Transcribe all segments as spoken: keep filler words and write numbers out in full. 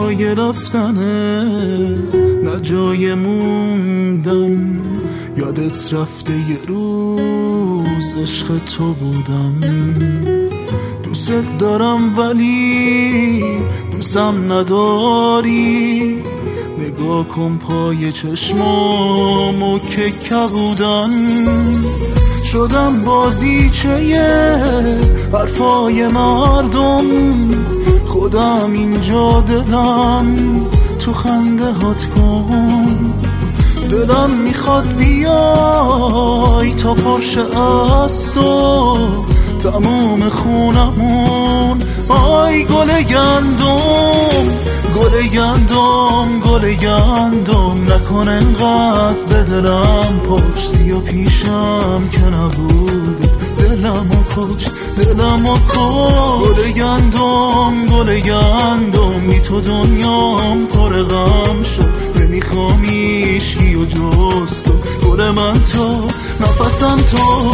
جای رفتنه نه جای موندن. یادت رفته یه روز عشق تو بودم. دوست دارم ولی دوستم نداری. نگاه کن پای چشمامو که کبودن. شدم بازیچه حرفای مردم. خودم اینجا دلم تو خنده هات کن. دلم میخواد بیای تا پرشه از تو تمام خونمون. آی گل گندم گل گندم گل گندم نکن انقدر به دلم پشتی و پیشم که نبوده. دلمو کشت دلمو کشت. گل گندم گل گندم بی تو دنیام پر غم شد. نمیخوام هیچکی و جز تو. گل من تو نفسم تو.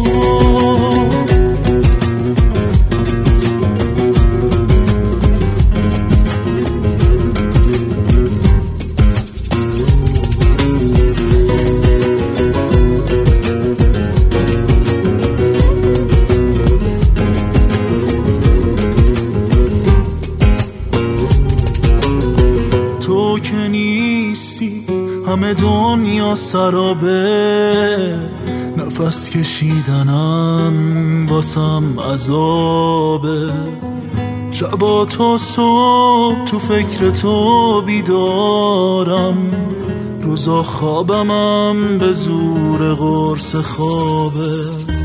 تو که نیستی همه دنیا سرابه. نفس کشیدنم واسم عذابه. شبا تا صبح تو فکر تو بیدارم. روزا خوابمم به زور قرص خوابه.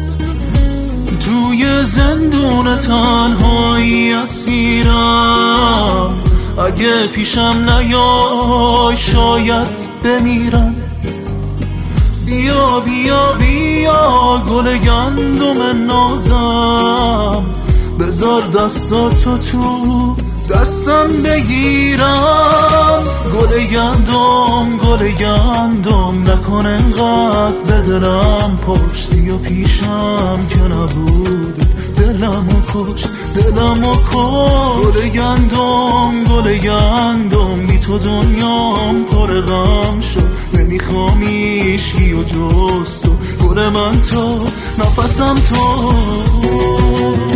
توی زندون تنهایی اسیرم. اگه پیشم نیای شاید بمیرم. بیا بیا بیا گل گندم نازم. بذار دستاتو تو دستم بگیرم. گل گندم گل گندم نکن انقدر به دلم پشتی و پیشم که نبوده. دلمو کشت دلمو کشت. گل گندم گل گندم بی تو دنیام پر غم شد. نمیخوام هیچکی و جز تو. گل من تو نفسم تو.